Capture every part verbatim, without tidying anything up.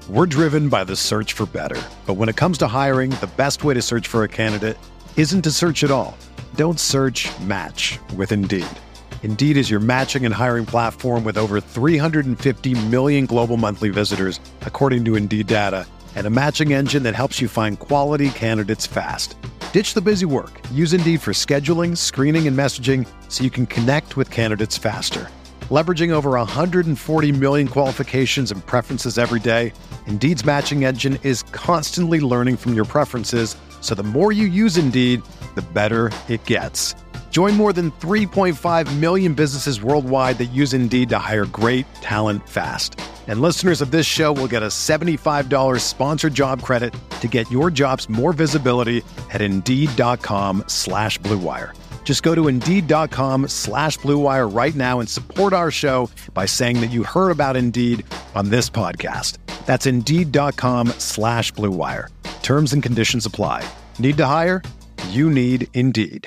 We're driven by the search for better. But when it comes to hiring, the best way to search for a candidate isn't to search at all. Don't search, match with Indeed. Indeed is your matching and hiring platform with over three hundred fifty million global monthly visitors, according to Indeed data, and a matching engine that helps you find quality candidates fast. Ditch the busy work. Use Indeed for scheduling, screening, and messaging so you can connect with candidates faster. Leveraging over one hundred forty million qualifications and preferences every day, Indeed's matching engine is constantly learning from your preferences, so the more you use Indeed, the better it gets. Join more than three point five million businesses worldwide that use Indeed to hire great talent fast. And listeners of this show will get a seventy-five dollars sponsored job credit to get your jobs more visibility at Indeed.com slash Blue Wire. Just go to Indeed.com slash Blue Wire right now and support our show by saying that you heard about Indeed on this podcast. That's Indeed.com slash Blue Wire. Terms and conditions apply. Need to hire? You need Indeed.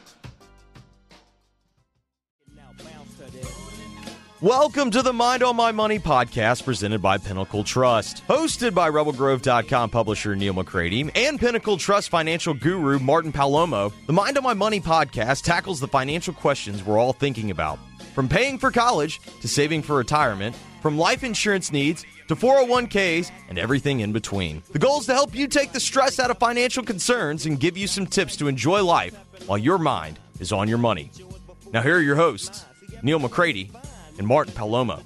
Welcome to the Mind on My Money podcast presented by Pinnacle Trust. Hosted by Rebel Grove dot com publisher Neil McCready and Pinnacle Trust financial guru Martin Palomo, the Mind on My Money podcast tackles the financial questions we're all thinking about. From paying for college to saving for retirement, from life insurance needs to four oh one k's and everything in between. The goal is to help you take the stress out of financial concerns and give you some tips to enjoy life while your mind is on your money. Now here are your hosts, Neil McCready and Martin Palomo.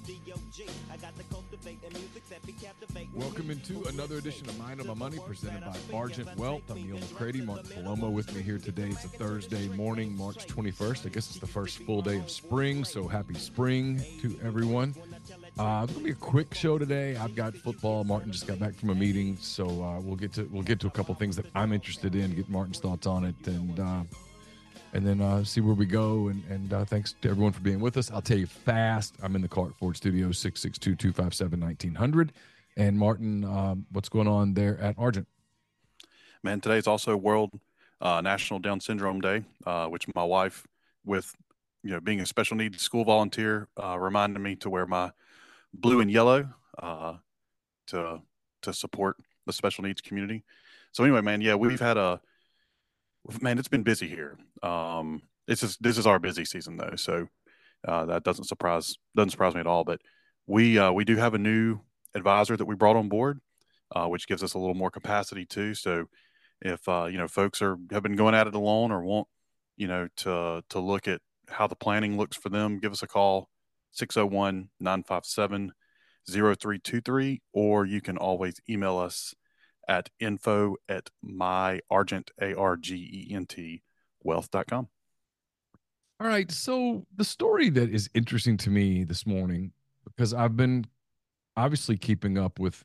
Welcome into another edition of Mind on My Money presented by Argent Wealth. I'm Neil McCready. Martin Palomo with me here today. It's a Thursday morning, March twenty-first. I guess it's the first full day of spring, so happy spring to everyone. Uh, it's gonna be a quick show today. I've got football. Martin just got back from a meeting, so uh, we'll get to we'll get to a couple things that I'm interested in. Get Martin's thoughts on it, and uh, and then uh, see where we go. And, and uh, thanks to everyone for being with us. I'll tell you fast. I'm in the Clark Ford Studio, six six two, two five seven, nineteen hundred. And Martin, um, what's going on there at Argent? Man, today is also World uh, National Down Syndrome Day, uh, which my wife, with you know being a special needs school volunteer, uh, reminded me to wear my blue and yellow uh, to to support the special needs community. So anyway, man, yeah, we've had a man. It's been busy here. Um, this is this is our busy season though, so uh, that doesn't surprise doesn't surprise me at all. But we uh, we do have a new advisor that we brought on board, uh, which gives us a little more capacity too. So if uh, you know folks are have been going at it alone or want you know to to look at how the planning looks for them, give us a call, six oh one, nine five seven, oh three two three, or you can always email us at info at myargent, A R G E N T, wealth dot com. All right, so the story that is interesting to me this morning, because I've been obviously keeping up with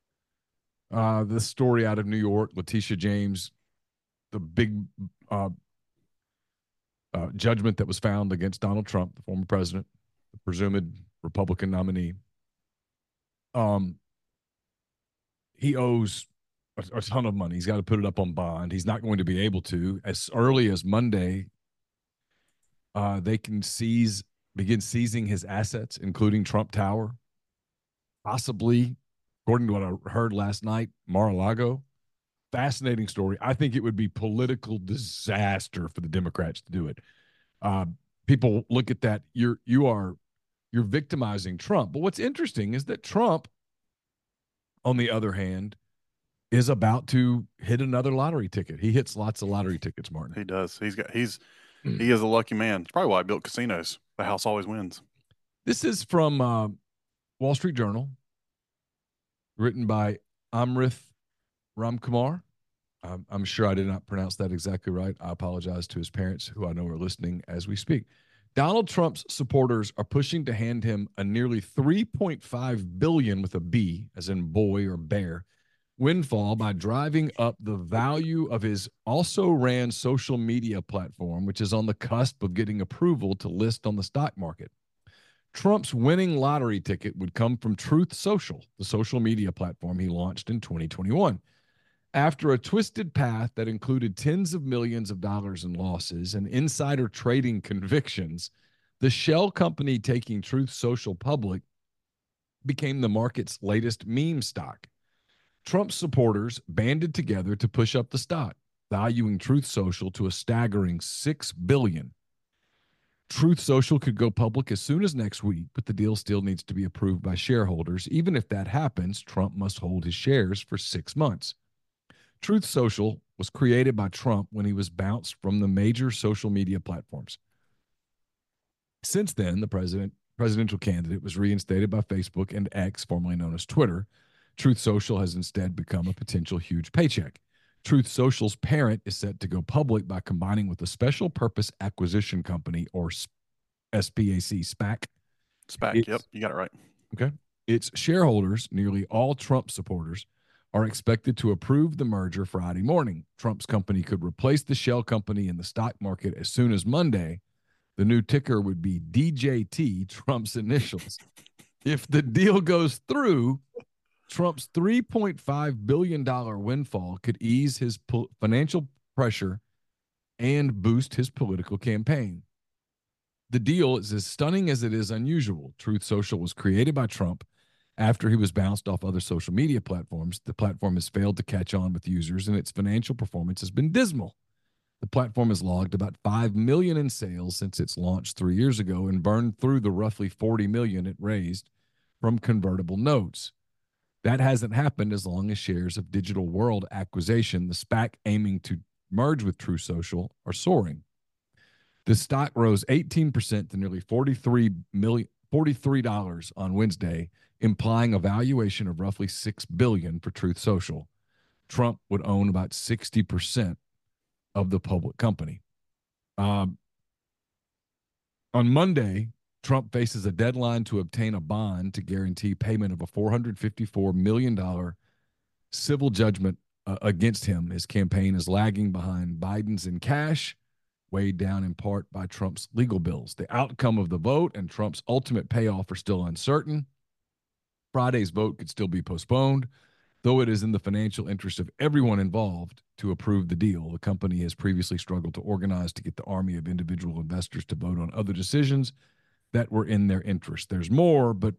uh, the story out of New York, Letitia James, the big uh, uh, judgment that was found against Donald Trump, the former president, the presumed Republican nominee. Um, he owes a, a ton of money. He's got to put it up on bond. He's not going to be able to. As early as Monday, uh, they can seize, begin seizing his assets, including Trump Tower. Possibly, according to what I heard last night, Mar-a-Lago. Fascinating story. I think it would be political disaster for the Democrats to do it. Uh, people look at that. You're you are you're victimizing Trump. But what's interesting is that Trump, on the other hand, is about to hit another lottery ticket. He hits lots of lottery tickets, Martin. He does. He's got he's he is a lucky man. It's probably why I built casinos. The house always wins. This is from uh, Wall Street Journal, written by Amrith Ramkumar. Um, I'm sure I did not pronounce that exactly right. I apologize to his parents, who I know are listening as we speak. Donald Trump's supporters are pushing to hand him a nearly three point five billion dollars with a B, as in boy or bear, windfall by driving up the value of his also ran social media platform, which is on the cusp of getting approval to list on the stock market. Trump's winning lottery ticket would come from Truth Social, the social media platform he launched in twenty twenty-one. After a twisted path that included tens of millions of dollars in losses and insider trading convictions, the shell company taking Truth Social public became the market's latest meme stock. Trump's supporters banded together to push up the stock, valuing Truth Social to a staggering six billion dollars. Truth Social could go public as soon as next week, but the deal still needs to be approved by shareholders. Even if that happens, Trump must hold his shares for six months. Truth Social was created by Trump when he was bounced from the major social media platforms. Since then, the president presidential candidate was reinstated by Facebook and X, formerly known as Twitter. Truth Social has instead become a potential huge paycheck. Truth Social's parent is set to go public by combining with a special purpose acquisition company, or S P A C, SPAC. SPAC, It's, yep, you got it right. Okay. Its shareholders, nearly all Trump supporters, are expected to approve the merger Friday morning. Trump's company could replace the shell company in the stock market as soon as Monday. The new ticker would be D J T, Trump's initials. If the deal goes through, Trump's three point five billion dollars windfall could ease his po- financial pressure and boost his political campaign. The deal is as stunning as it is unusual. Truth Social was created by Trump after he was bounced off other social media platforms. The platform has failed to catch on with users, and its financial performance has been dismal. The platform has logged about five million dollars in sales since its launch three years ago and burned through the roughly forty million dollars it raised from convertible notes. That hasn't happened as long as shares of Digital World Acquisition, the SPAC aiming to merge with Truth Social, are soaring. The stock rose eighteen percent to nearly forty-three million dollars, forty-three dollars on Wednesday, implying a valuation of roughly six billion dollars for Truth Social. Trump would own about sixty percent of the public company. Um, on Monday, Trump faces a deadline to obtain a bond to guarantee payment of a four hundred fifty-four million dollars civil judgment uh, against him. His campaign is lagging behind Biden's in cash, weighed down in part by Trump's legal bills. The outcome of the vote and Trump's ultimate payoff are still uncertain. Friday's vote could still be postponed, though it is in the financial interest of everyone involved to approve the deal. The company has previously struggled to organize to get the army of individual investors to vote on other decisions that were in their interest. There's more, but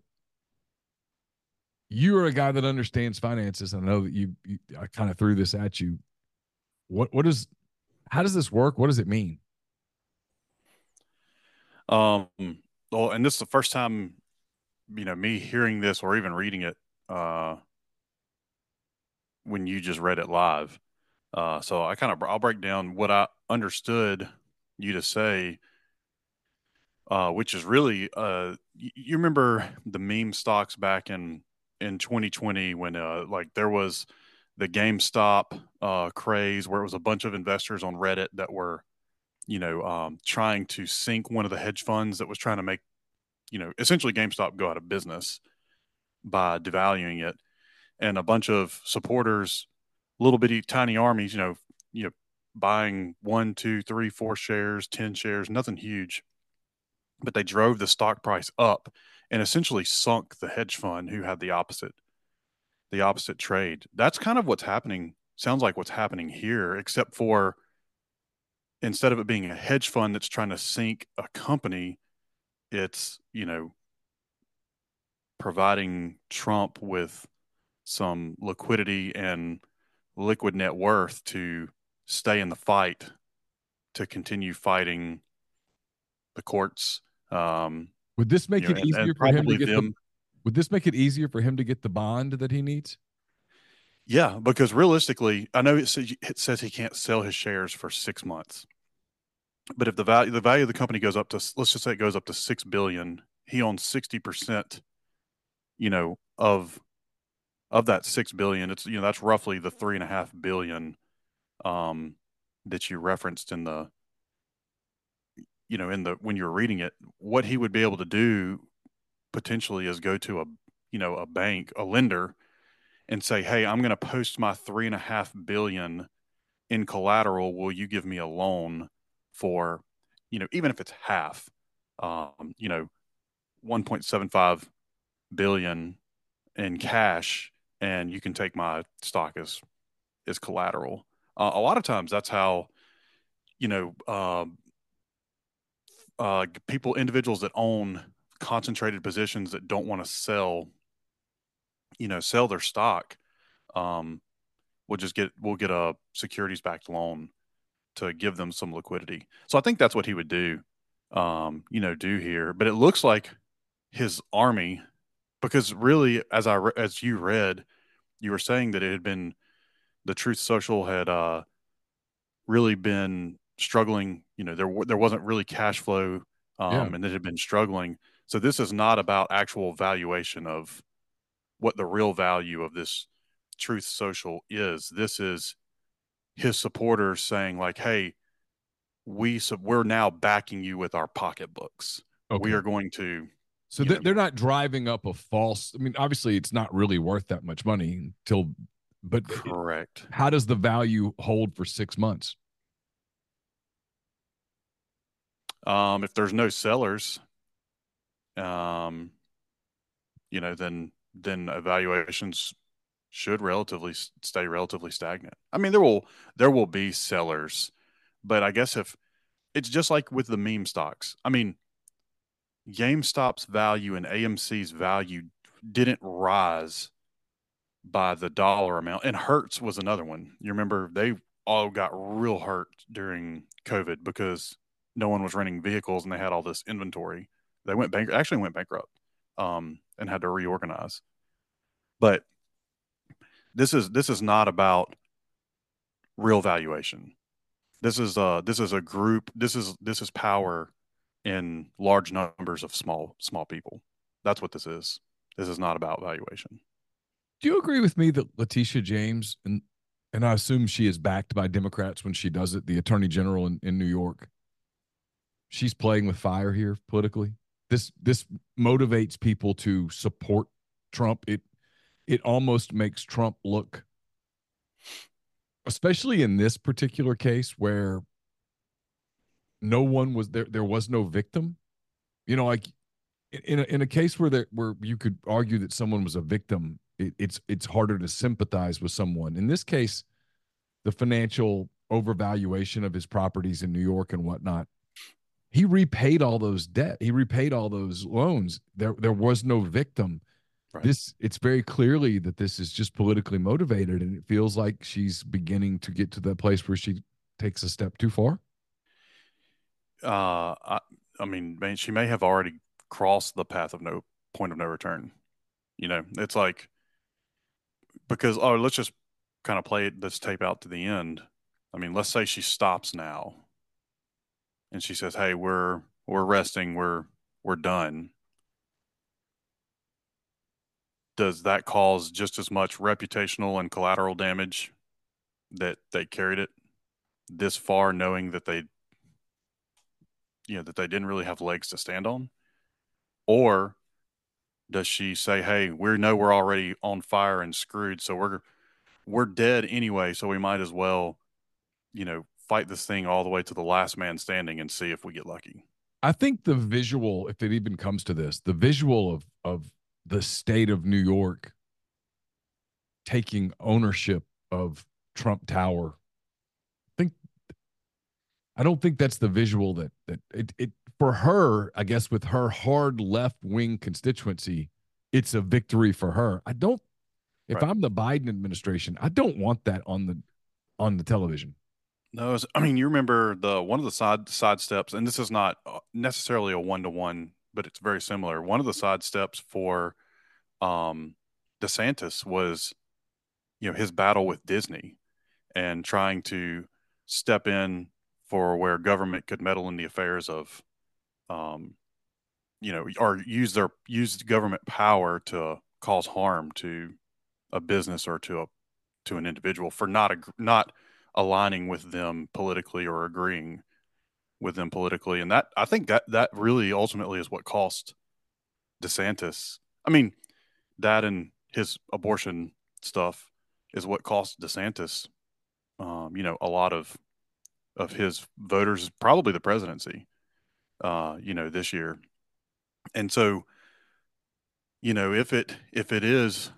you're a guy that understands finances. I know that you, you I kind of threw this at you. What what is how does this work? What does it mean? Um, well, and this is the first time, you know, me hearing this or even reading it uh, when you just read it live. Uh, so I kind of I'll break down what I understood you to say, uh, which is really uh, you, you remember the meme stocks back in in twenty twenty when uh, like there was the GameStop uh, craze where it was a bunch of investors on Reddit that were, you know, um, trying to sink one of the hedge funds that was trying to make, you know, essentially GameStop go out of business by devaluing it, and a bunch of supporters, little bitty tiny armies, you know, you know, buying one, two, three, four shares, ten shares, nothing huge, but they drove the stock price up and essentially sunk the hedge fund who had the opposite, the opposite trade. That's kind of what's happening. Sounds like what's happening here, except for instead of it being a hedge fund that's trying to sink a company, it's, you know, providing Trump with some liquidity and liquid net worth to stay in the fight, to continue fighting the courts. Um, Would this make you know, it and, easier and for him to probably get them. the would this make it easier for him to get the bond that he needs? Yeah, because realistically, I know it says, it says he can't sell his shares for six months, but if the value the value of the company goes up to, let's just say it goes up to six billion, he owns sixty percent, you know, of of that six billion. It's, you know, that's roughly the three and a half billion um, that you referenced in the, you know, in the when you're reading it. What he would be able to do potentially is go to a, you know, a bank, a lender, and say, hey, I'm going to post my three and a half billion in collateral. Will you give me a loan for, you know, even if it's half, um, you know, one point seven five billion in cash, and you can take my stock as as collateral. Uh, a lot of times that's how, you know, uh, uh, people, individuals that own concentrated positions that don't want to sell, you know, sell their stock. um, we'll just get we'll get a securities backed loan to give them some liquidity. So I think that's what he would do, um, you know, do here. But it looks like his army, because really, as I re- as you read, you were saying that it had been the Truth Social had uh, really been struggling. You know, there there wasn't really cash flow, Yeah. um, and it had been struggling. So this is not about actual valuation of what the real value of this Truth Social is. This is his supporters saying like, "Hey, we so we're now backing you with our pocketbooks. We Okay. are going to, So you know, they're not driving up a false. I mean, obviously, it's not really worth that much money until. But correct. how does the value hold for six months? Um, if there's no sellers, um, you know, then then evaluations should relatively stay relatively stagnant. I mean, there will there will be sellers, but I guess if it's just like with the meme stocks. I mean, GameStop's value and A M C's value didn't rise by the dollar amount. And Hertz was another one. You remember they all got real hurt during COVID because no one was renting vehicles and they had all this inventory. They went bank actually went bankrupt, um, and had to reorganize. But this is this is not about real valuation. This is uh this is a group. This is this is power in large numbers of small small people. That's what this is. This is not about valuation. Do you agree with me that Letitia James, and and I assume she is backed by Democrats when she does it, the Attorney General in, in New York, she's playing with fire here politically. This this motivates people to support Trump. It it almost makes Trump look, especially in this particular case where no one was there, there was no victim. You know, like in a, in a case where there where you could argue that someone was a victim, it, it's it's harder to sympathize with someone. In this case, the financial overvaluation of his properties in New York and whatnot, he repaid all those debt. He repaid all those loans. There there was no victim. Right. This it's very clearly that this is just politically motivated, and it feels like she's beginning to get to that place where she takes a step too far. Uh, I, I mean, man, she may have already crossed the path of no point of no return. You know, it's like because oh, let's just kind of play this tape out to the end. I mean, let's say she stops now and she says, "Hey, we're we're resting. We're we're done." Does that cause just as much reputational and collateral damage that they carried it this far, knowing that they, you know, that they didn't really have legs to stand on? Or does she say, "Hey, we know we're already on fire and screwed, so we're we're dead anyway, so we might as well, you know, fight this thing all the way to the last man standing and see if we get lucky." I think the visual, if it even comes to this, the visual of of the state of New York taking ownership of Trump Tower, I think I don't think that's the visual that that it, it for her, I guess with her hard left wing constituency, it's a victory for her. I don't if Right. I'm the Biden administration, I don't want that on the on the television. No, it's- I mean, you remember the one of the side side steps, and this is not uh, necessarily a one to one, but it's very similar. One of the side steps for um, DeSantis was, you know, his battle with Disney and trying to step in for where government could meddle in the affairs of, um, you know, or use their use government power to cause harm to a business or to a to an individual for not ag- not aligning with them politically or agreeing with them politically. And that I think that that really ultimately is what cost DeSantis. I mean, that and his abortion stuff is what cost DeSantis, um, you know, a lot of of his voters, probably the presidency, uh, you know, this year. And so, you know, if it if it is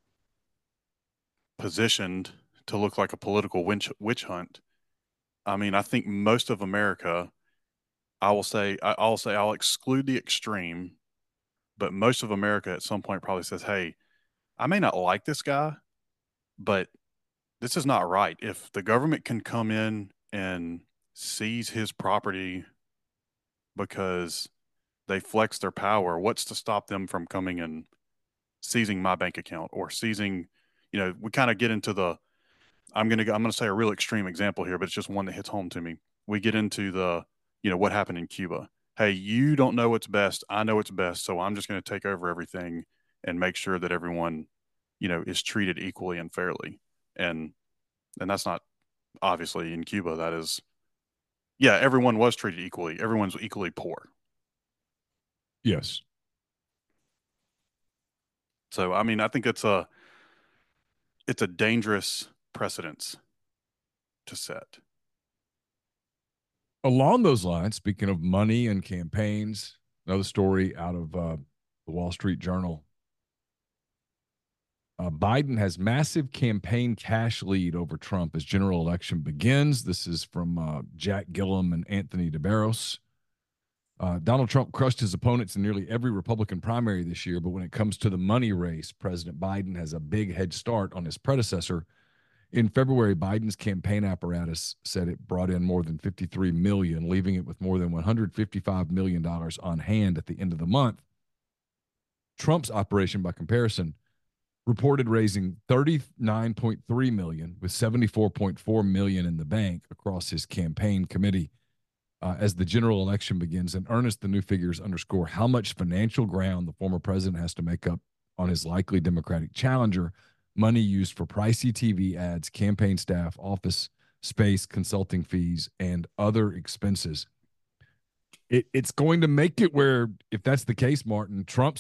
positioned to look like a political witch, witch hunt, I mean, I think most of America, I will say, I- I'll say, I'll exclude the extreme, but most of America at some point probably says, "Hey, I may not like this guy, but this is not right. If the government can come in and seize his property because they flex their power, what's to stop them from coming and seizing my bank account or seizing, you know, we kind of get into the, I'm going to, I'm going to say a real extreme example here, but it's just one that hits home to me. We get into the, you know, what happened in Cuba. Hey, you don't know what's best. I know what's best. So I'm just going to take over everything and make sure that everyone, you know, is treated equally and fairly. And, and that's not obviously in Cuba. That is, yeah, everyone was treated equally. Everyone's equally poor. Yes. So, I mean, I think it's a, it's a dangerous precedence to set. Along those lines, speaking of money and campaigns, another story out of uh, the Wall Street Journal. Uh, Biden has massive campaign cash lead over Trump as general election begins. This is from uh, Jack Gillum and Anthony DeBarros. Uh, Donald Trump crushed his opponents in nearly every Republican primary this year, but when it comes to the money race, President Biden has a big head start on his predecessor. In February, Biden's campaign apparatus said it brought in more than fifty-three million dollars, leaving it with more than one hundred fifty-five million dollars on hand at the end of the month. Trump's operation, by comparison, reported raising thirty-nine point three million dollars with seventy-four point four million dollars in the bank across his campaign committee. Uh, as the general election begins in earnest, the new figures underscore how much financial ground the former president has to make up on his likely Democratic challenger. Money used for pricey T V ads, campaign staff, office space, consulting fees, and other expenses. It, it's going to make it where, if that's the case, Martin, Trump's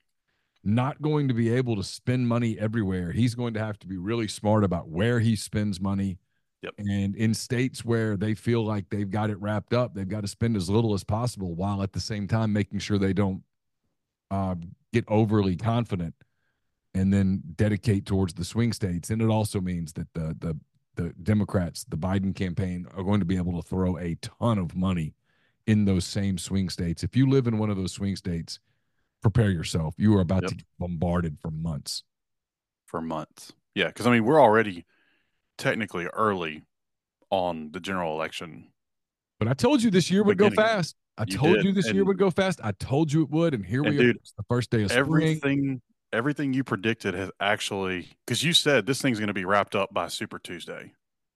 not going to be able to spend money everywhere. He's going to have to be really smart about where he spends money. Yep. And in states where they feel like they've got it wrapped up, they've got to spend as little as possible while at the same time making sure they don't uh, get overly confident and then dedicate towards the swing states. And it also means that the the the Democrats, the Biden campaign, are going to be able to throw a ton of money in those same swing states. If you live in one of those swing states, prepare yourself. You are about Yep. to get bombarded for months. For months. Yeah, because I mean, we're already technically early on the general election. But I told you this year would Beginning. go fast. I You told did. you this And- year would go fast. I told you it would, and here And we dude, are. It's the first day of spring. Everything, everything you predicted has actually, because you said this thing's going to be wrapped up by Super Tuesday,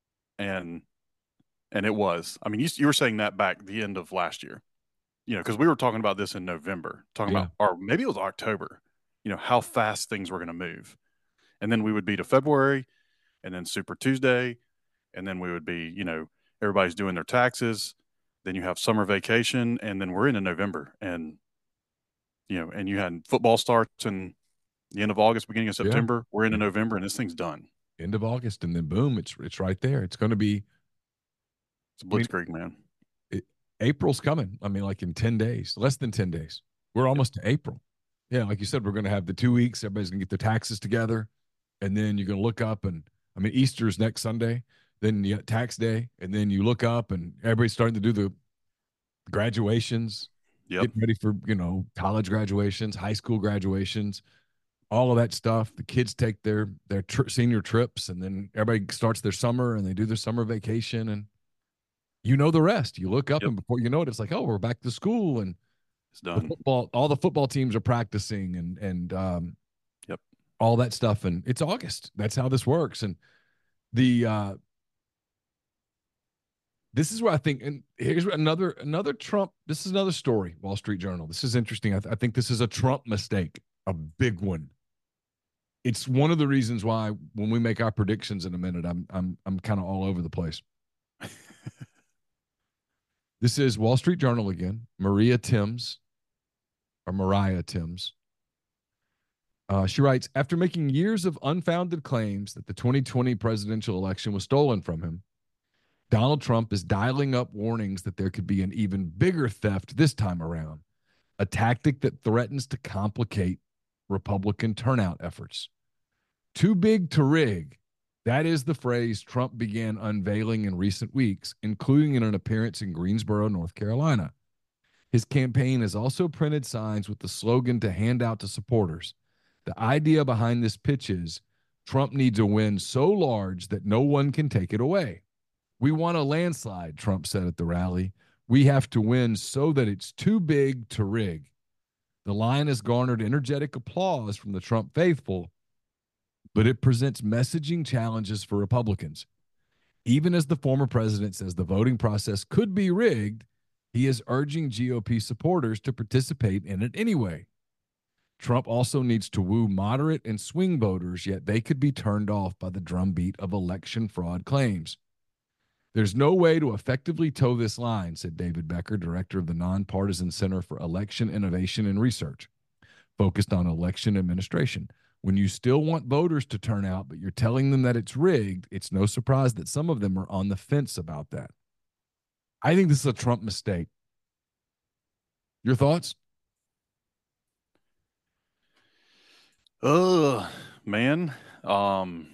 and and it was. I mean, you you were saying that back the end of last year, you know, because we were talking about this in November, talking Yeah. about, or maybe it was October, you know, how fast things were going to move, and then we would be to February, and then Super Tuesday, and then we would be, you know, everybody's doing their taxes. Then you have summer vacation, and then we're into November, and you know, and you had football starts in the end of August, beginning of Yeah. September. We're into November, and this thing's done. End of August, and then boom, it's it's right there. It's going to be It's a blitzkrieg, man. April's coming. I mean, like in ten days, less than ten days. We're almost to April. Yeah, like you said, we're going to have the two weeks. Everybody's going to get their taxes together, and then you're going to look up, and I mean, Easter's next Sunday. Then you got tax day, and then you look up, and everybody's starting to do the graduations, Yep. getting ready for, you know, college graduations, high school graduations, all of that stuff. The kids take their their tr- senior trips, and then everybody starts their summer, and they do their summer vacation, and you know the rest. You look up, Yep. and before you know it, it's like, oh, we're back to school, and It's the done. football, all the football teams are practicing, and and um, Yep. all that stuff, and it's August. That's how this works, and the uh, this is where I think, and here's another another Trump. This is another story. Wall Street Journal. This is interesting. I, th- I think this is a Trump mistake, a big one. It's one of the reasons why when we make our predictions in a minute, I'm I'm I'm kind of all over the place. This is Wall Street Journal again. Maria Timms, or Mariah Timms. Uh, she writes, after making years of unfounded claims that the twenty twenty presidential election was stolen from him, Donald Trump is dialing up warnings that there could be an even bigger theft this time around, a tactic that threatens to complicate Republican turnout efforts. Too big to rig. That is the phrase Trump began unveiling in recent weeks, including in an appearance in Greensboro, North Carolina. His campaign has also printed signs with the slogan to hand out to supporters. The idea behind this pitch is Trump needs a win so large that no one can take it away. We want a landslide, Trump said at the rally. We have to win so that it's too big to rig. The line has garnered energetic applause from the Trump faithful, but it presents messaging challenges for Republicans. Even as the former president says the voting process could be rigged, he is urging G O P supporters to participate in it anyway. Trump also needs to woo moderate and swing voters, yet they could be turned off by the drumbeat of election fraud claims. There's no way to effectively toe this line, said David Becker, director of the Nonpartisan Center for Election Innovation and Research, focused on election administration. When you still want voters to turn out, but you're telling them that it's rigged, it's no surprise that some of them are on the fence about that. I think this is a Trump mistake. Your thoughts? Oh, man. Um,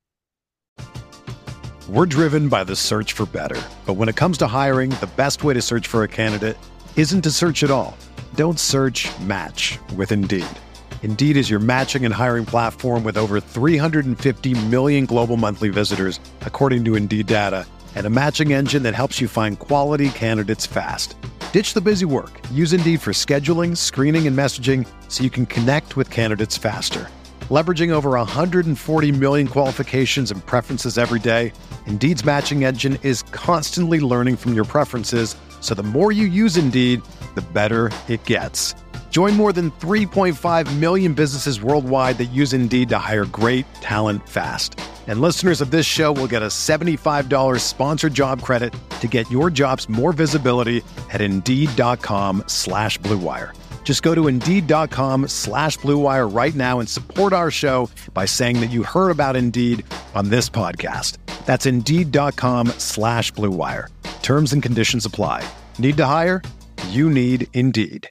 We're driven by the search for better. But when it comes to hiring, the best way to search for a candidate isn't to search at all. Don't search, match with Indeed. Indeed is your matching and hiring platform with over three hundred fifty million global monthly visitors, according to Indeed data, and a matching engine that helps you find quality candidates fast. Ditch the busy work. Use Indeed for scheduling, screening, and messaging so you can connect with candidates faster. Leveraging over one hundred forty million qualifications and preferences every day, Indeed's matching engine is constantly learning from your preferences, so the more you use Indeed, the better it gets. Join more than three point five million businesses worldwide that use Indeed to hire great talent fast. And listeners of this show will get a seventy-five dollars sponsored job credit to get your jobs more visibility at Indeed.com slash Blue Wire. Just go to Indeed.com slash Blue Wire right now and support our show by saying that you heard about Indeed on this podcast. That's Indeed.com slash Blue Wire. Terms and conditions apply. Need to hire? You need Indeed.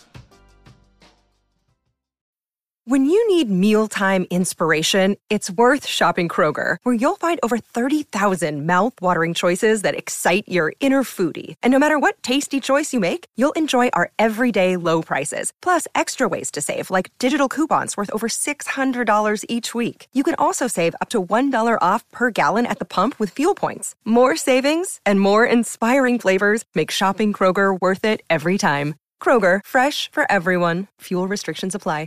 When you need mealtime inspiration, it's worth shopping Kroger, where you'll find over thirty thousand mouth-watering choices that excite your inner foodie. And no matter what tasty choice you make, you'll enjoy our everyday low prices, plus extra ways to save, like digital coupons worth over six hundred dollars each week. You can also save up to one dollar off per gallon at the pump with fuel points. More savings and more inspiring flavors make shopping Kroger worth it every time. Kroger, fresh for everyone. Fuel restrictions apply.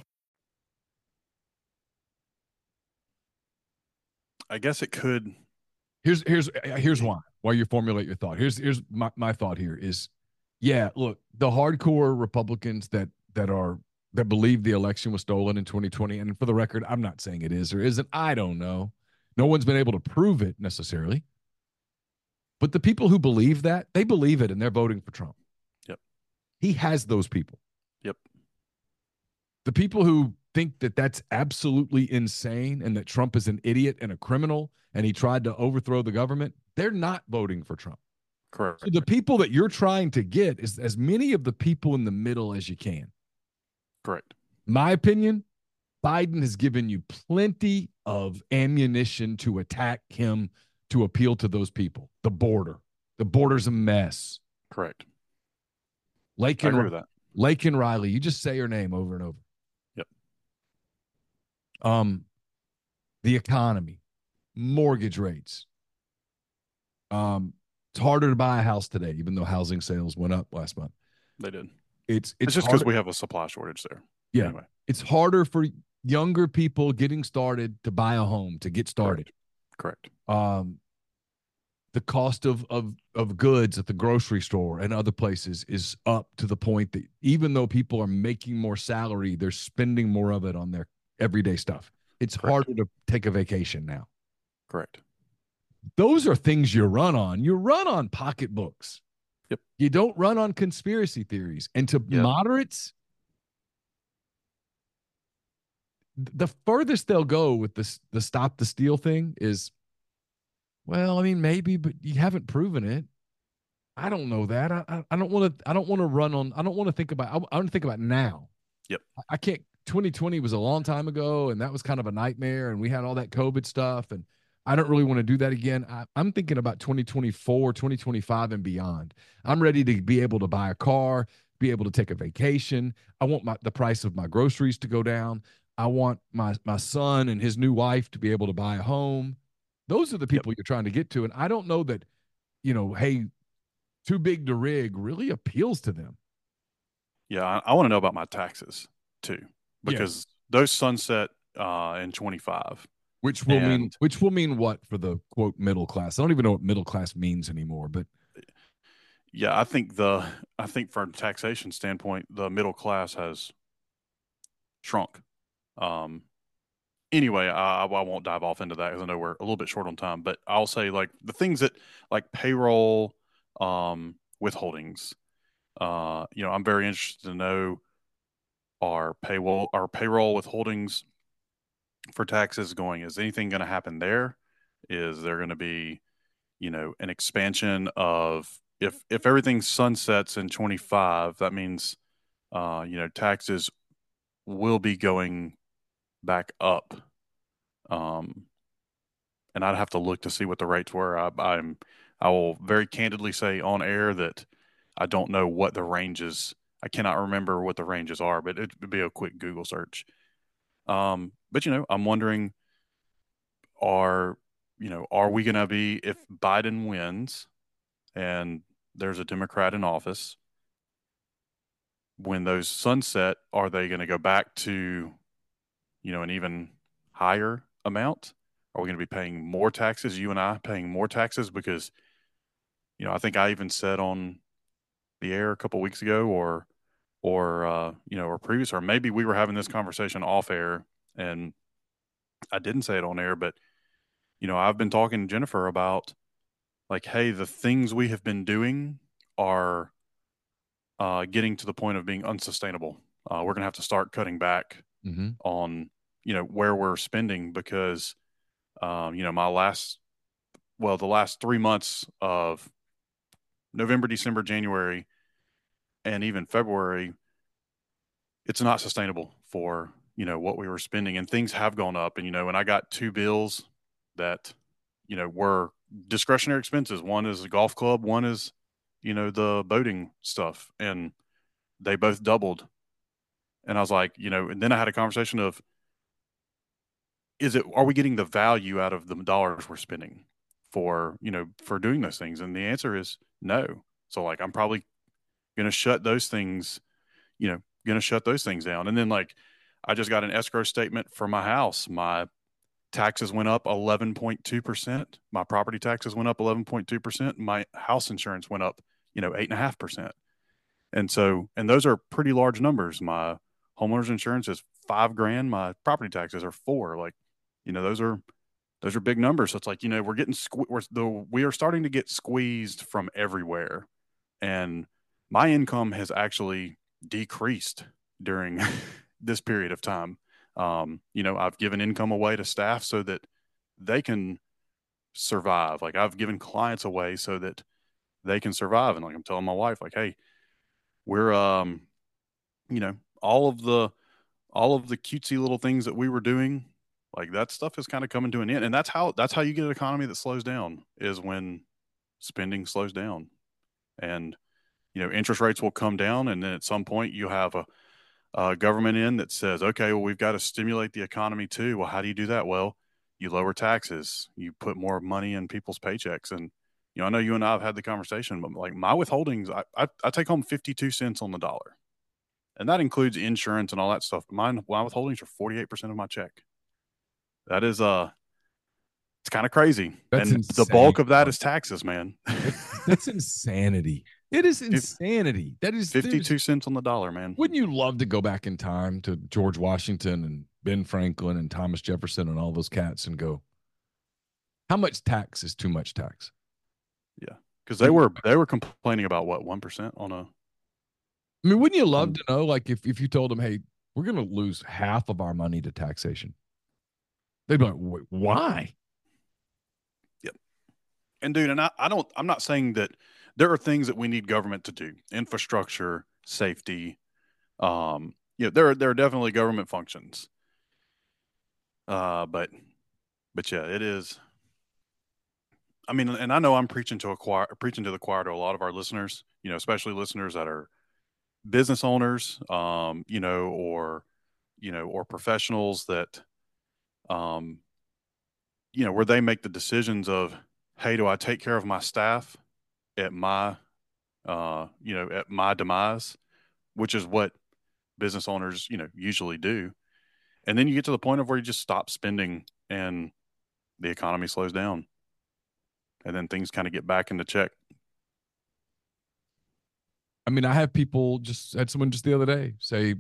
I guess it could. Here's here's here's why. While you formulate your thought, here's here's my, my thought here is, yeah, look, the hardcore Republicans that that are that believe the election was stolen in twenty twenty, and for the record, I'm not saying it is or isn't. I don't know. No one's been able to prove it necessarily. But the people who believe that, they believe it, and they're voting for Trump. Yep. He has those people. Yep. The people who think that that's absolutely insane and that Trump is an idiot and a criminal and he tried to overthrow the government, they're not voting for Trump. Correct. So the people that you're trying to get is as many of the people in the middle as you can. Correct. My opinion, Biden has given you plenty of ammunition to attack him, to appeal to those people. The border. The border's a mess. Correct. Lake I and, agree with that. Lake and Riley, you just say her name over and over. Yep. Um, the economy, mortgage rates. Um, it's harder to buy a house today, even though housing sales went up last month. They did. It's it's, It's just because harder- we have a supply shortage there. Yeah. Anyway. It's harder for younger people getting started to buy a home, to get started. Correct. Um, the cost of, of, of goods at the grocery store and other places is up to the point that even though people are making more salary, they're spending more of it on their everyday stuff. It's Correct. harder to take a vacation now. Correct. Those are things you run on. You run on pocketbooks. Yep. You don't run on conspiracy theories. And to Yep. moderates, the furthest they'll go with this the stop the steal thing is, well, I mean, maybe, but you haven't proven it. I don't know that. I I, I don't want to. I don't want to run on. I don't want to think about. I, I want to think about now. Yep. I, I can't. twenty twenty was a long time ago, and that was kind of a nightmare, and we had all that COVID stuff, and I don't really want to do that again. I, I'm thinking about twenty twenty-four, twenty twenty-five, and beyond. I'm ready to be able to buy a car, be able to take a vacation. I want my, the price of my groceries to go down. I want my my son and his new wife to be able to buy a home. Those are the Yep. people you're trying to get to. And I don't know that, you know, hey, too big to rig really appeals to them. Yeah, I, I want to know about my taxes too, Yeah. because those sunset uh, in twenty-five. Which will mean And which will mean what for the quote middle class? I don't even know what middle class means anymore, but yeah, I think the I think from a taxation standpoint, the middle class has shrunk. Um, anyway, I, I won't dive off into that because I know we're a little bit short on time. But I'll say like the things that like payroll, um, withholdings. Uh, you know, I'm very interested to know our payroll our payroll withholdings for taxes going. Is anything going to happen there? Is there going to be, you know, an expansion of if if everything sunsets in twenty-five, that means uh, you know, taxes will be going back up. Um, and I'd have to look to see what the rates were. I, I'm I will very candidly say on air that I don't know what the ranges. I cannot remember what the ranges are, but it would be a quick Google search. Um, but you know, I'm wondering, are you know, are we going to be if Biden wins and there's a Democrat in office when those sunset, are they going to go back to, you know, an even higher amount? Are we going to be paying more taxes? You and I paying more taxes because, you know, I think I even said on the air a couple weeks ago, or, or uh, you know, or previous, or maybe we were having this conversation off air, and I didn't say it on air, but you know, I've been talking to Jennifer about like, hey, the things we have been doing are uh, getting to the point of being unsustainable. Uh, we're going to have to start cutting back mm-hmm. on, you know, where we're spending because, um, you know, my last, well, the last three months of November, December, January, and even February, it's not sustainable for, you know, what we were spending, and things have gone up. And, you know, and I got two bills that, you know, were discretionary expenses. One is a golf club, one is, you know, the boating stuff. And they both doubled. And I was like, you know, and then I had a conversation of, is it, are we getting the value out of the dollars we're spending for, you know, for doing those things? And the answer is no. So like, I'm probably going to shut those things, you know, going to shut those things down. And then like, I just got an escrow statement for my house. My taxes went up eleven point two percent. My property taxes went up eleven point two percent. My house insurance went up, you know, eight and a half percent. And so, and those are pretty large numbers. My homeowner's insurance is five grand. My property taxes are four. Like, you know, those are, those are big numbers. So it's like, you know, we're getting, sque- we're, the, we are starting to get squeezed from everywhere. And my income has actually decreased during this period of time. Um, you know, I've given income away to staff so that they can survive. Like I've given clients away so that they can survive. And like I'm telling my wife, like, hey, we're um, you know, all of the all of the cutesy little things that we were doing, like that stuff is kind of coming to an end. And that's how that's how you get an economy that slows down, is when spending slows down. And you know, interest rates will come down, and then at some point you have a uh, government in that says, okay, well, we've got to stimulate the economy too. Well, how do you do that? Well, you lower taxes, you put more money in people's paychecks. And, you know, I know you and I have had the conversation, but like my withholdings, I, I, I take home fifty-two cents on the dollar. And that includes insurance and all that stuff. But mine, my withholdings are forty-eight percent of my check. That is, uh, it's kind of crazy. That's and insane. The bulk of that is taxes, man. That's, that's insanity. It is insanity. That is fifty-two cents on the dollar, man. Wouldn't you love to go back in time to George Washington and Ben Franklin and Thomas Jefferson and all those cats and go, how much tax is too much tax? Yeah. Because they were they were complaining about what, one percent on a I mean, wouldn't you love um, to know, like, if, if you told them, hey, we're going to lose half of our money to taxation? They'd be like, wait, why? Yep. And dude, and I, I don't, I'm not saying that there are things that we need government to do, infrastructure, safety. Um, you know, there are, there are definitely government functions. Uh, but, but yeah, it is. I mean, and I know I'm preaching to a choir, preaching to the choir to a lot of our listeners, you know, especially listeners that are business owners, um, you know, or, you know, or professionals that, um, you know, where they make the decisions of, hey, do I take care of my staff at my, uh, you know, at my demise, which is what business owners, you know, usually do. And then you get to the point of where you just stop spending and the economy slows down. And then things kind of get back into check. I mean, I have people, just had someone just the other day say,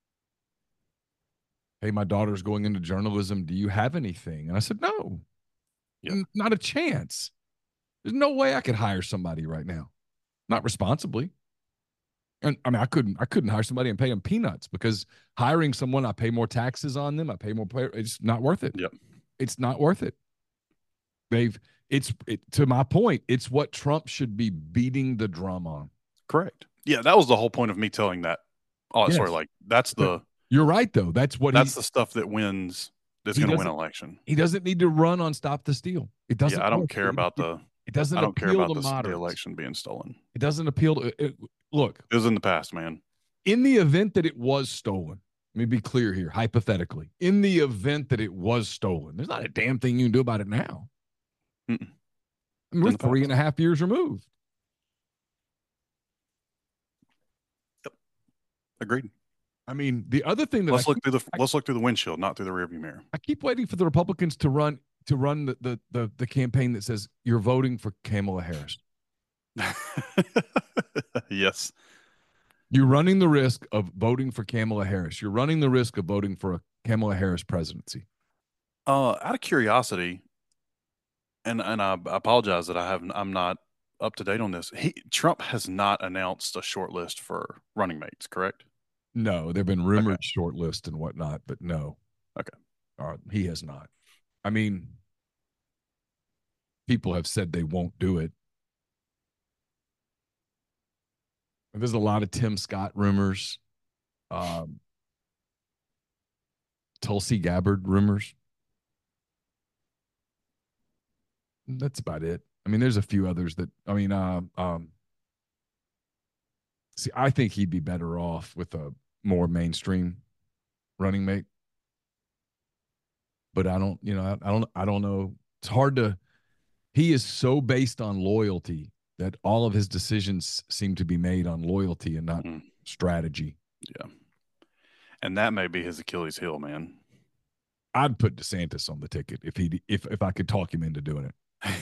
hey, my daughter's going into journalism. Do you have anything? And I said, no, Yep. N- not a chance. There's no way I could hire somebody right now, not responsibly. And I mean, I couldn't, I couldn't hire somebody and pay them peanuts, because hiring someone, I pay more taxes on them. I pay more pay. It's not worth it. Yep. It's not worth it. They've, it's it, to my point, it's what Trump should be beating the drum on. Correct. Yeah. That was the whole point of me telling that. Oh, Yes. sorry. Like that's the, You're right, though. That's what that's he, the stuff that wins. That's He going to win an doesn't- election. he doesn't need to run on Stop the Steal. It doesn't. Yeah. I don't work. care It- about it, the, It doesn't I don't care appeal about to the, the moderates. election being stolen. It doesn't appeal to. It, look, It was in the past, man. in the event that it was stolen, let me be clear here, hypothetically, in the event that it was stolen, there's not a damn thing you can do about it now. Mm-mm. I mean, we're In the three past. and a half years removed. Agreed. I mean, the other thing that Let's I look keep, through the I- let's look through the windshield, not through the rearview mirror. I keep waiting for the Republicans to run to run the the the, the campaign that says you're voting for Kamala Harris. Yes. You're running the risk of voting for Kamala Harris. You're running the risk of voting for a Kamala Harris presidency. Uh, out of curiosity, and and I apologize that I haven't I'm not up to date on this. He Trump has not announced a short list for running mates, correct? No, there have been rumored short list and whatnot, but no. Okay. Uh, he has not. I mean, people have said they won't do it. There's a lot of Tim Scott rumors, um, Tulsi Gabbard rumors. That's about it. I mean, there's a few others that, I mean, uh, um, see, I think he'd be better off with a more mainstream running mate. But I don't, you know, I, I don't, I don't know. It's hard to, he is so based on loyalty that all of his decisions seem to be made on loyalty and not Mhm. strategy. Yeah. And that may be his Achilles heel, man. I'd put DeSantis on the ticket if he, if, if I could talk him into doing it.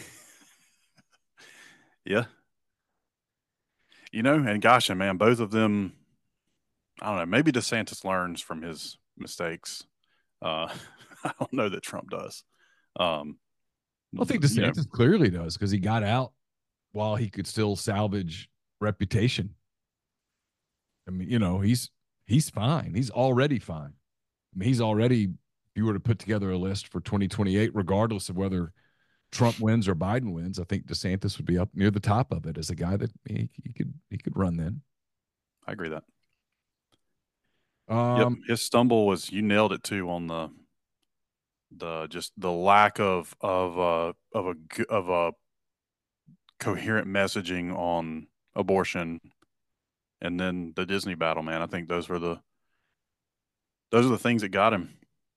Yeah. You know, and gosh, and man, both of them, I don't know, maybe DeSantis learns from his mistakes. Uh, I don't know that Trump does. Um, I think you know, DeSantis clearly does, because he got out while he could still salvage reputation. I mean, you know, he's he's fine. He's already fine. I mean, he's already, if you were to put together a list for twenty twenty-eight, regardless of whether Trump wins or Biden wins, I think DeSantis would be up near the top of it as a guy that he, he could he could run then. I agree with that. Um, Yep, his stumble was, you nailed it too, on the the just the lack of of uh of a g- of a coherent messaging on abortion, and then the Disney battle, man. I think those were the those are the things that got him.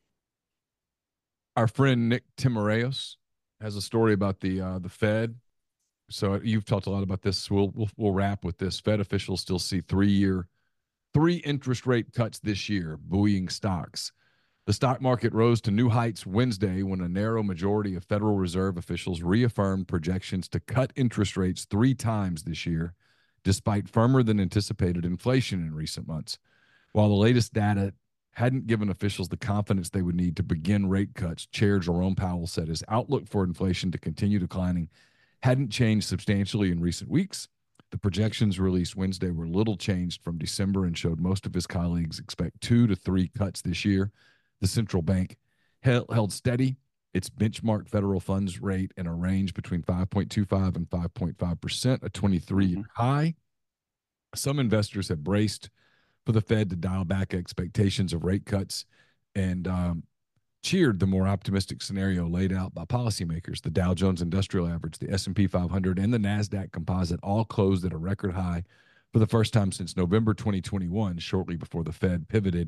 Our friend Nick Timoreos has a story about the uh, the Fed. So you've talked a lot about this. We'll we'll, we'll wrap with this. Fed officials still see three year, three interest rate cuts this year, buoying stocks. The stock market rose to new heights Wednesday when a narrow majority of Federal Reserve officials reaffirmed projections to cut interest rates three times this year, despite firmer than anticipated inflation in recent months. While the latest data hadn't given officials the confidence they would need to begin rate cuts, Chair Jerome Powell said his outlook for inflation to continue declining hadn't changed substantially in recent weeks. The projections released Wednesday were little changed from December and showed most of his colleagues expect two to three cuts this year. The central bank held, held steady its benchmark federal funds rate in a range between five point two five and five point five percent, a twenty-three-year Mhm. high. Some investors have braced for the Fed to dial back expectations of rate cuts and um, cheered the more optimistic scenario laid out by policymakers. The Dow Jones Industrial Average, the S and P five hundred, and the NASDAQ Composite all closed at a record high for the first time since November twenty twenty-one, shortly before the Fed pivoted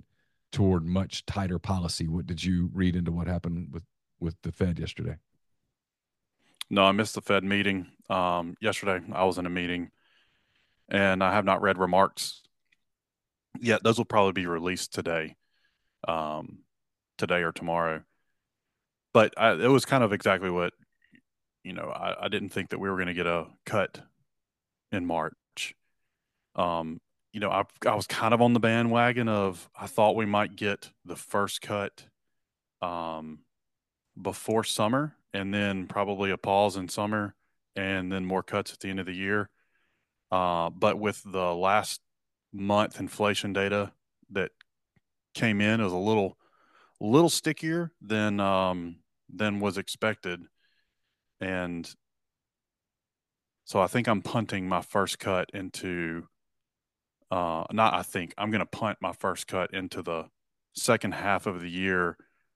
toward much tighter policy. What did you read into what happened with, with the Fed yesterday? No, I missed the Fed meeting. Um, yesterday, I was in a meeting, and I have not read remarks yet. Those will probably be released today, um, today or tomorrow. But I, it was kind of exactly what, you know, I, I didn't think that we were going to get a cut in March. Um, you know, I, I was kind of on the bandwagon of I thought we might get the first cut um, before summer, and then probably a pause in summer, and then more cuts at the end of the year. Uh, but with the last month inflation data that came in, it was a little little stickier than um, than was expected, and so I think I'm punting my first cut into. Uh, not I think I'm going to punt my first cut into the second half of the year,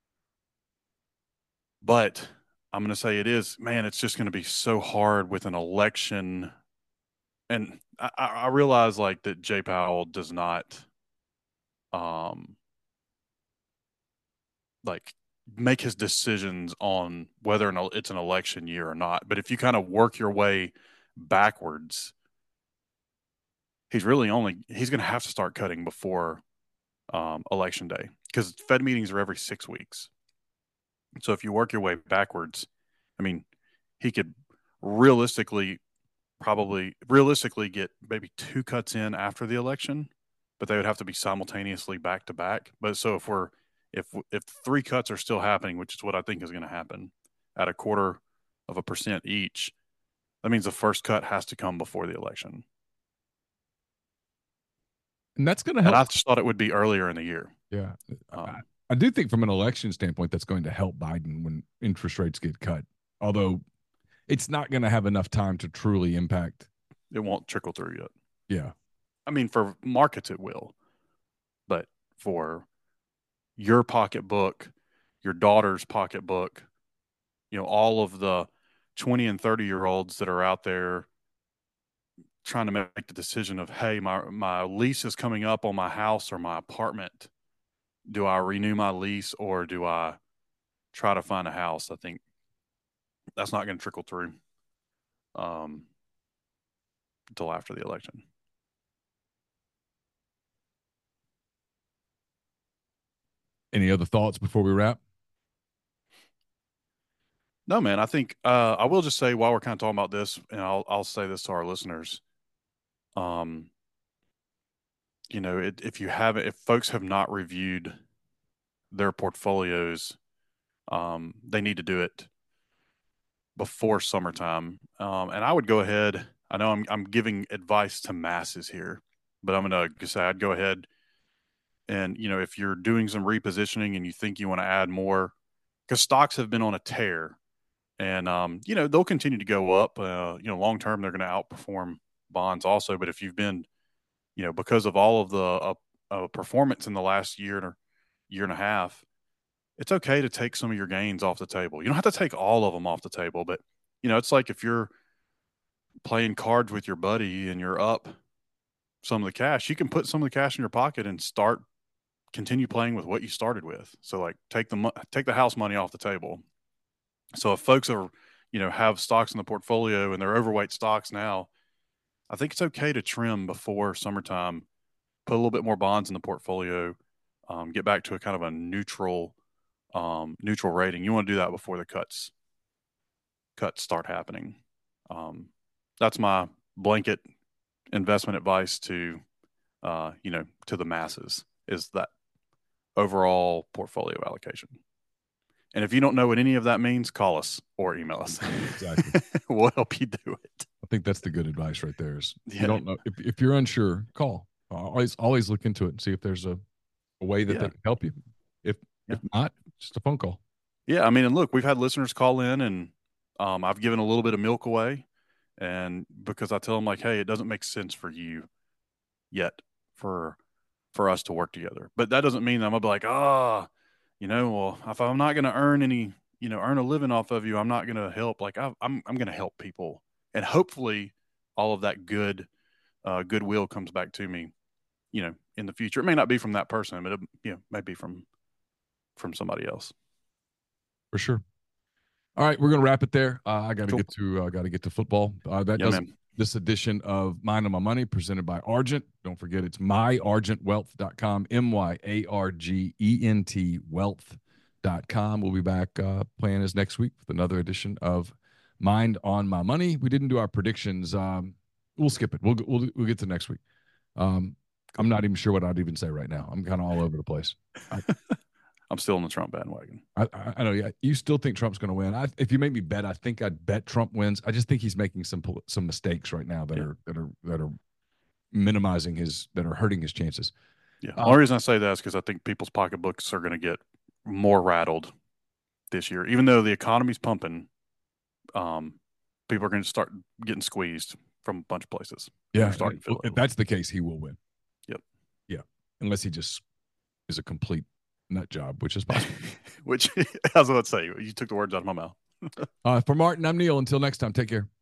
but I'm going to say it is, man, it's just going to be so hard with an election. And I, I realize like that Jay Powell does not, um, like make his decisions on whether or not it's an election year or not. But if you kind of work your way backwards, he's really only, he's going to have to start cutting before um, election day because Fed meetings are every six weeks. So if you work your way backwards, I mean, he could realistically, probably realistically get maybe two cuts in after the election, but they would have to be simultaneously back to back. But so if we're if if three cuts are still happening, which is what I think is going to happen, at a quarter of a percent each, that means the first cut has to come before the election. And that's going to help. And I just thought it would be earlier in the year. Yeah. Um, I, I do think from an election standpoint, that's going to help Biden when interest rates get cut. Although it's not going to have enough time to truly impact. It won't trickle through yet. Yeah. I mean, for markets, it will. But for your pocketbook, your daughter's pocketbook, you know, all of the twenty and thirty year olds that are out there trying to make the decision of, hey, my, my lease is coming up on my house or my apartment. Do I renew my lease or do I try to find a house? I think that's not going to trickle through um, until after the election. Any other thoughts before we wrap? No, man. I think uh, I will just say while we're kind of talking about this, and I'll I'll say this to our listeners. Um, you know, it, if you haven't, if folks have not reviewed their portfolios, um, they need to do it before summertime. Um, and I would go ahead. I know I'm I'm giving advice to masses here, but I'm going to say I'd go ahead and, you know, if you're doing some repositioning and you think you want to add more, because stocks have been on a tear, and um, you know, they'll continue to go up. Uh, you know, long term they're going to outperform bonds also. But if you've been, you know, because of all of the uh, uh, performance in the last year or year and a half, it's okay to take some of your gains off the table. You don't have to take all of them off the table, but you know, it's like if you're playing cards with your buddy and you're up some of the cash, you can put some of the cash in your pocket and start continue playing with what you started with. So like take the take the house money off the table. So if folks are, you know, have stocks in the portfolio and they're overweight stocks now, I think it's okay to trim before summertime, put a little bit more bonds in the portfolio, um, get back to a kind of a neutral um, neutral rating. You want to do that before the cuts cuts start happening. Um, that's my blanket investment advice to, uh, you know, to the masses, is that overall portfolio allocation. And if you don't know what any of that means, call us or email us. Exactly. We'll help you do it. I think that's the good advice right there. Is Yeah. you don't know if, if you're unsure, call. Always always look into it and see if there's a, a way that Yeah. they can help you. If Yeah. if not, just a phone call. Yeah, I mean, and look, we've had listeners call in, and um, I've given a little bit of milk away, and because I tell them like, hey, it doesn't make sense for you yet for for us to work together. But that doesn't mean I'm gonna be like, ah, oh, you know, well, if I'm not gonna earn any, you know, earn a living off of you, I'm not gonna help. Like I, I'm I'm gonna help people, and hopefully, all of that good uh, goodwill comes back to me you know, in the future. It may not be from that person, but it, you know, may be from from somebody else. For sure. All right, we're gonna wrap it there. Uh, I got to Cool. get to I got to get to football. Uh, that Yeah, does man. this edition of Mind on My Money presented by Argent. Don't forget it's my argent wealth dot com, M Y A R G E N T wealth dot com. We'll be back. Uh, plan is next week with another edition of Mind on My Money. We didn't do our predictions. Um, we'll skip it. We'll we'll we'll get to next week. Um, I'm not even sure what I'd even say right now. I'm kind of all over the place. I, I'm still on the Trump bandwagon. I, I know. Yeah, you still think Trump's going to win. I, if you make me bet, I think I'd bet Trump wins. I just think he's making some some mistakes right now that Yeah. are that are that are minimizing his that are hurting his chances. Yeah. The Uh, only reason I say that is because I think people's pocketbooks are going to get more rattled this year, even though the economy's pumping. Um, people are going to start getting squeezed from a bunch of places. Yeah, They're starting to feel if it. that's the case, he will win. Yep. Yeah, unless he just is a complete nut job, which is possible. Which I was about to say, you took the words out of my mouth. uh, for Martin, I'm Neil. Until next time, take care.